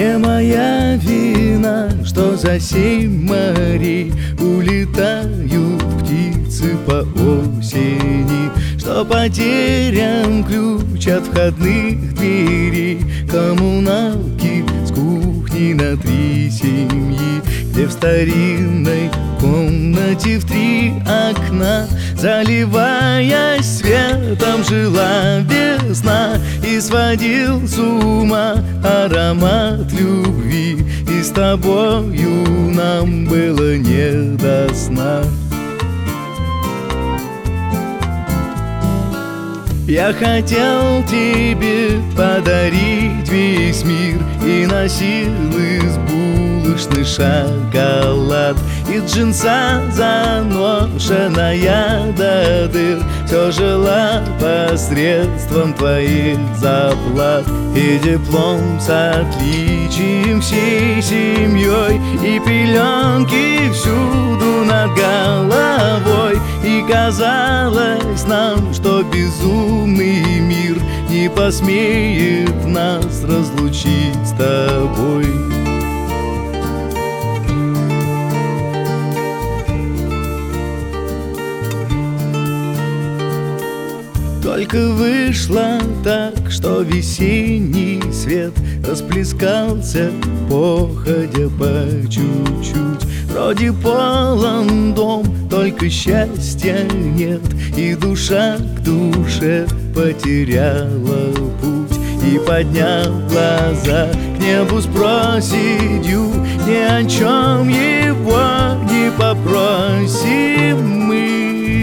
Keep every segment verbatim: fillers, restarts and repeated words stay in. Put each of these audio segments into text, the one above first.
Не моя вина, что за семь морей улетают птицы по осени, что потерян ключ от входных дверей коммуналки с кухни на три семьи, где в старинной комнате в три окна, заливаясь светом, жила весна, и сводил с ума аромат любви, и с тобою нам было не до сна. Я хотел тебе подарить весь мир и носил из булочный шоколад, из джинса заношенная до дыр все жила посредством твоих заплат. И диплом с отличием всей семьей, и пеленки всюду над головой. И казалось нам, что безумный мир не посмеет нас разлучить с тобой. Только вышло так, что весенний свет расплескался, походя по чуть-чуть. Вроде полон дом, только счастья нет, и душа к душе потеряла путь. И подняв глаза к небу, спросит ю, ни о чем его не попросим мы.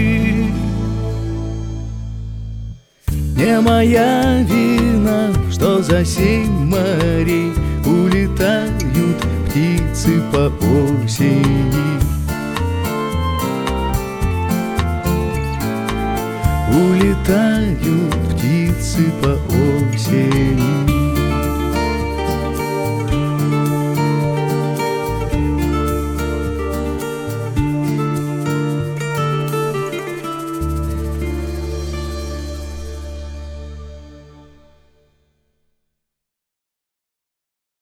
Не моя вина, что за семь морей улетают птицы по осени. Улетают птицы по осени.